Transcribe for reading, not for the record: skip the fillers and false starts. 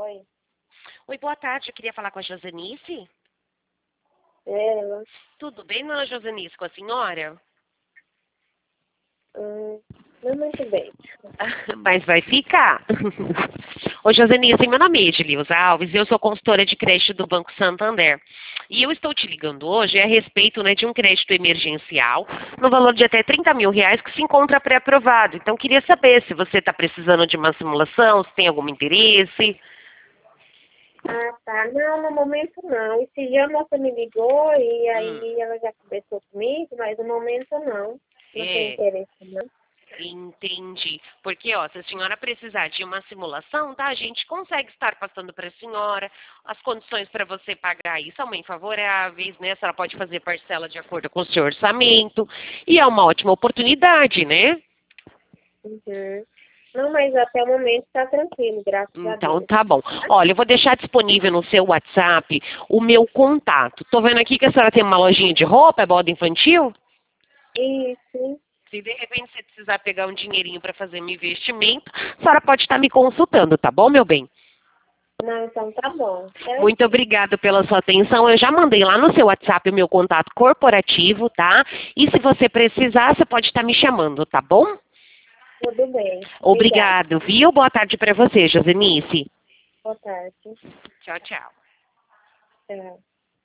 Oi. Oi, boa tarde. Eu queria falar com a Josenice. Ela. Tudo bem, dona Josenice, com a senhora? Não muito bem. Mas vai ficar. Ô, Josenice, meu nome é Edileuza Alves e eu sou consultora de crédito do Banco Santander. E eu estou te ligando hoje a respeito, né, de um crédito emergencial no valor de até R$ 30.000 que se encontra pré-aprovado. Então, queria saber se você está precisando de uma simulação, se tem algum interesse. Ah, tá. Não, no momento não. Esse dia a moça me ligou e aí ela já conversou comigo, mas no momento não. Não tem É. interesse, não. Entendi. Porque, ó, se a senhora precisar de uma simulação, tá? A gente consegue estar passando para a senhora as condições para você pagar isso são bem favoráveis, né? A senhora pode fazer parcela de acordo com o seu orçamento. E é uma ótima oportunidade, né? Uhum. Não, mas até o momento está tranquilo, graças a Então, Deus. tá bom. Olha, eu vou deixar disponível no seu WhatsApp o meu contato. Tô vendo aqui que a senhora tem uma lojinha de roupa, é moda infantil? Isso. Se de repente você precisar pegar um dinheirinho para fazer um investimento, a senhora pode estar me consultando, tá bom, meu bem? Não, então tá bom. Muito Certinho. obrigada pela sua atenção. Eu já mandei lá no seu WhatsApp o meu contato corporativo, tá? E se você precisar, você pode estar me chamando, tá bom? Tudo bem. Obrigada. Obrigado, viu? Boa tarde para você, Josenice. Boa tarde. Tchau, tchau. Tchau.